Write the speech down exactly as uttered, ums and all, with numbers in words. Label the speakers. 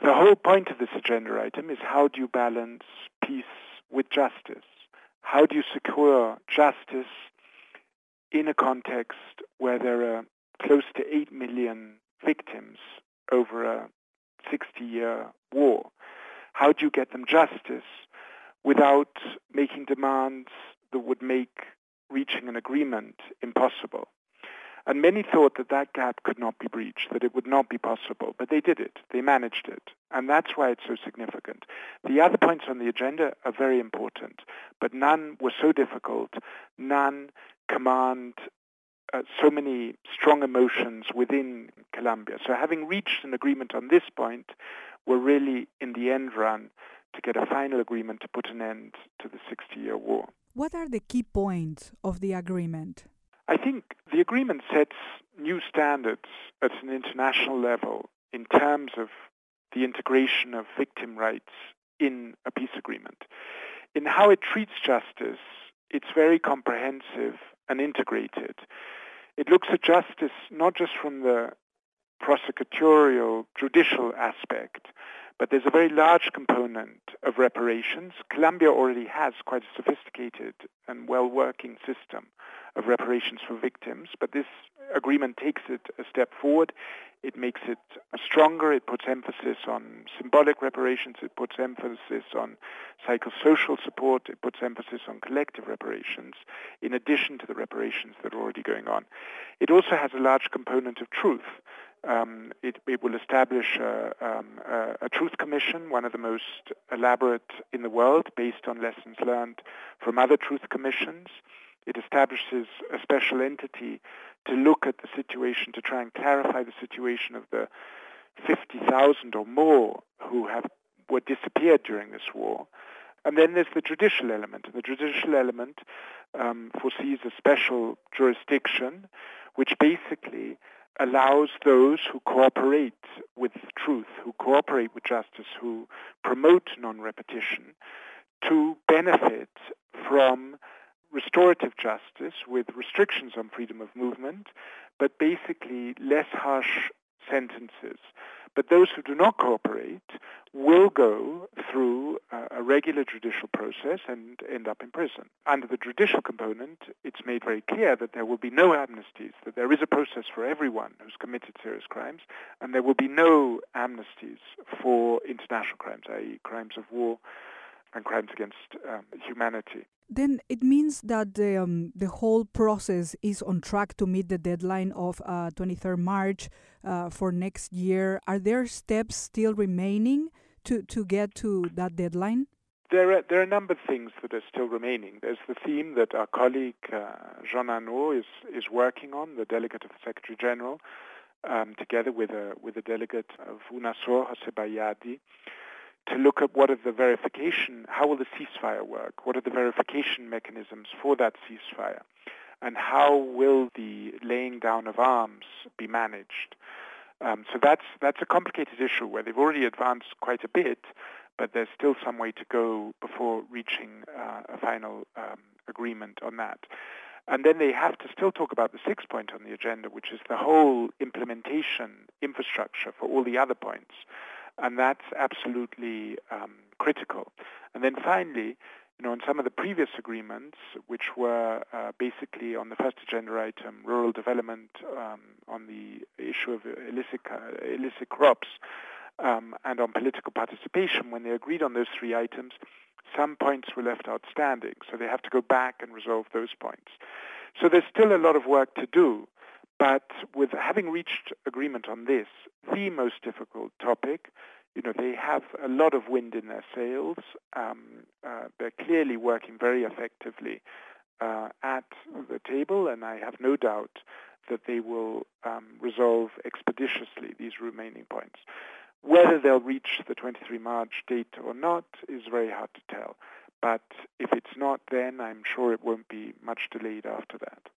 Speaker 1: The whole point of this agenda item is how do you balance peace with justice? How do you secure justice in a context where there are close to eight million victims over a sixty-year war? How do you get them justice without making demands that would make reaching an agreement impossible? And many thought that that gap could not be breached, that it would not be possible, but they did it. They managed it. And that's why it's so significant. The other points on the agenda are very important, but none were so difficult, none command uh, so many strong emotions within Colombia. So having reached an agreement on this point, we're really in the end run to get a final agreement to put an end to the sixty-year war.
Speaker 2: What are the key points of the agreement?
Speaker 1: I think the agreement sets new standards at an international level in terms of the integration of victim rights in a peace agreement. In how it treats justice, it's very comprehensive and integrated. It looks at justice not just from the prosecutorial, judicial aspect, but there's a very large component of reparations. Colombia already has quite a sophisticated and well-working system of reparations for victims, but this agreement takes it a step forward. It makes it stronger. It puts emphasis on symbolic reparations. It puts emphasis on psychosocial support. It puts emphasis on collective reparations, in addition to the reparations that are already going on. It also has a large component of truth. Um, it, it will establish a, um, a, a truth commission, one of the most elaborate in the world, based on lessons learned from other truth commissions. It establishes a special entity to look at the situation, to try and clarify the situation of the fifty thousand or more who have were disappeared during this war. And then there's the judicial element. And the judicial element um, foresees a special jurisdiction, which basically allows those who cooperate with truth, who cooperate with justice, who promote non-repetition, to benefit from restorative justice with restrictions on freedom of movement, but basically less harsh sentences. But those who do not cooperate will go through a regular judicial process and end up in prison. Under the judicial component, it's made very clear that there will be no amnesties, that there is a process for everyone who's committed serious crimes, and there will be no amnesties for international crimes, that is crimes of war and crimes against um, humanity.
Speaker 2: Then it means that the, um, the whole process is on track to meet the deadline of uh, twenty-third of March uh, for next year. Are there steps still remaining to, to get to that deadline?
Speaker 1: There are, there are a number of things that are still remaining. There's the theme that our colleague uh, Jean Arnaud is, is working on, the delegate of the Secretary General, um, together with a, with a delegate of UNASUR, José Bayardi, to look at what are the verification, how will the ceasefire work? What are the verification mechanisms for that ceasefire? And how will the laying down of arms be managed? Um, so that's that's a complicated issue where they've already advanced quite a bit, but there's still some way to go before reaching uh, a final um, agreement on that. And then they have to still talk about the sixth point on the agenda, which is the whole implementation infrastructure for all the other points. And that's absolutely um, critical. And then finally, you know, on some of the previous agreements, which were uh, basically on the first agenda item, rural development, um, on the issue of illicit, uh, illicit crops, um, and on political participation, when they agreed on those three items, some points were left outstanding. So they have to go back and resolve those points. So there's still a lot of work to do. But with having reached agreement on this, the most difficult topic, you know, they have a lot of wind in their sails. Um, uh, they're clearly working very effectively uh, at the table, and I have no doubt that they will um, resolve expeditiously these remaining points. Whether they'll reach the twenty-third of March date or not is very hard to tell. But if it's not, then I'm sure it won't be much delayed after that.